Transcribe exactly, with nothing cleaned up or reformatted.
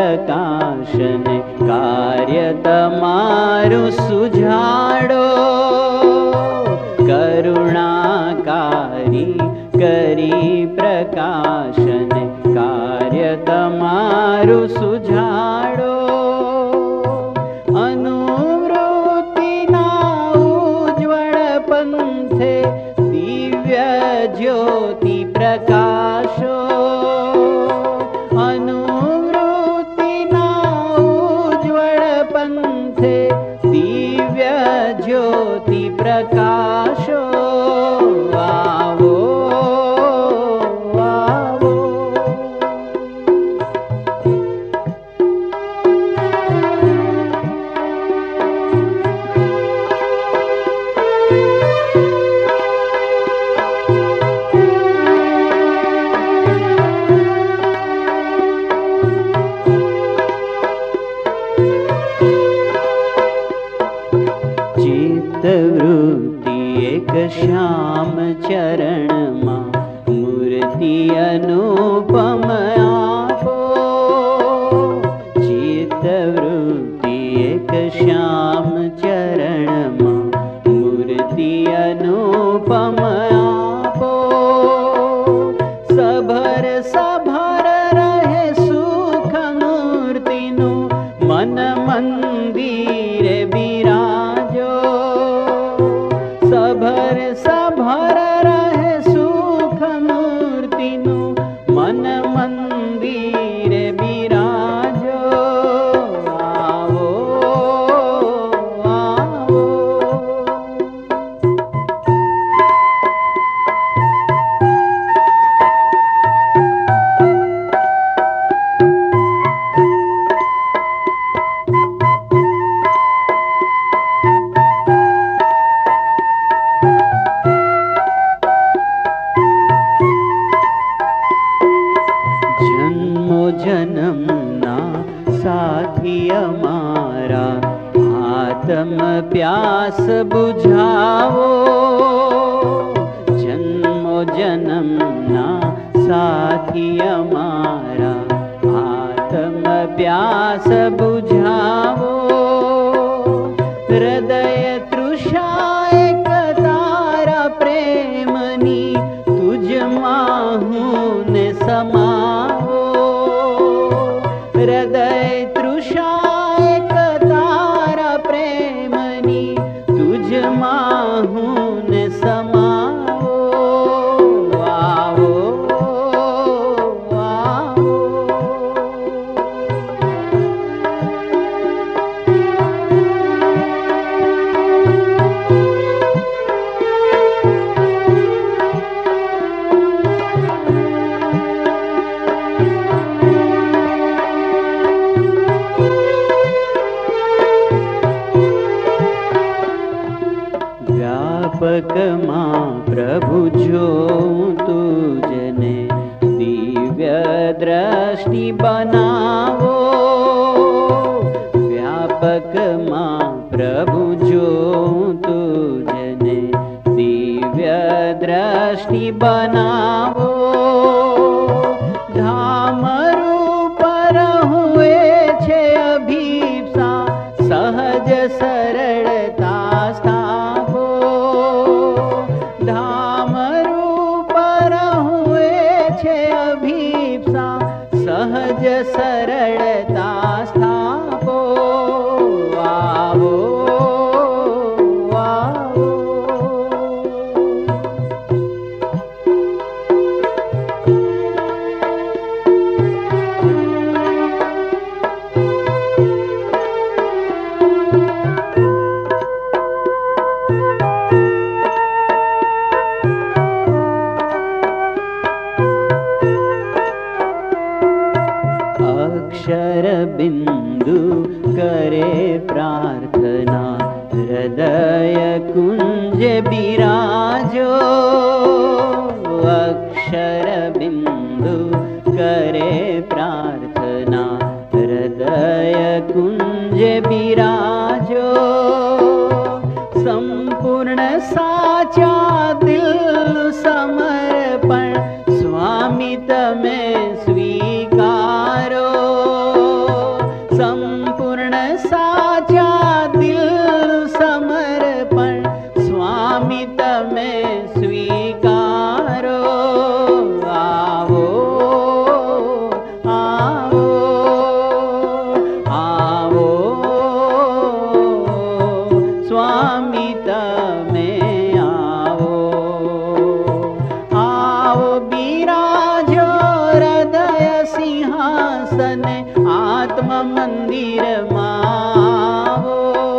प्रकाशने कार्य तमारु सुझाड़ो। करुणाकारी करी प्रकाशने कार्य तमारु सुझाड़ो। अनुवृत्तिना उज्ज्वल पंथे दिव्य ज्योति प्रकाशो। अनुवृत्तिना उज्ज्वल पंथे दिव्य ज्योति प्रकाशो। आवो आवो चित्तवृत्ति एक श्याम चरण मा मूर्ति अनुपम आपो। चित्तवृत्ति एक श्याम चरण मा मूर्ति अनुपम आपो। सभर सभर रहे सुख मूर्ति नु मन मंदिर बिराजो। सभर सभर रहे सुख मूर्ति नु मन मंदिर बिराजो। आवो आवो जन्मना साथी हमारा आत्म प्यास बुझाओ। जन्मो जन्मना साथी हमारा आत्म प्यास बुझाओ। हृदय तृषा एक तारा प्रेमनी तुझ माहून समाओ। हृदय तृषा एक तारा प्रेमनी तुझ माहून समाओ। आवो आवो व्यापक मां प्रभु जो तुझने दिव्य दृष्टि बनावो। व्यापक मां प्रभु जो तुझने दिव्य दृष्टि बनावो। धाम रूप हुए छे अभिप्सा सहज सरलता स्थापो। धाम रूप हुए छे अभिप्सा सहज सरलता स्थापो। आवो आवो अक्षर बिंदु करे प्रार्थना हृदय कुंज बिराजो। अक्षर बिंदु करे प्रार्थना हृदय कुंज बिराजो। संपूर्ण साचा दिल समर्पण स्वामी तमे स्वीकारो। આત્મ મંદિર માં આવો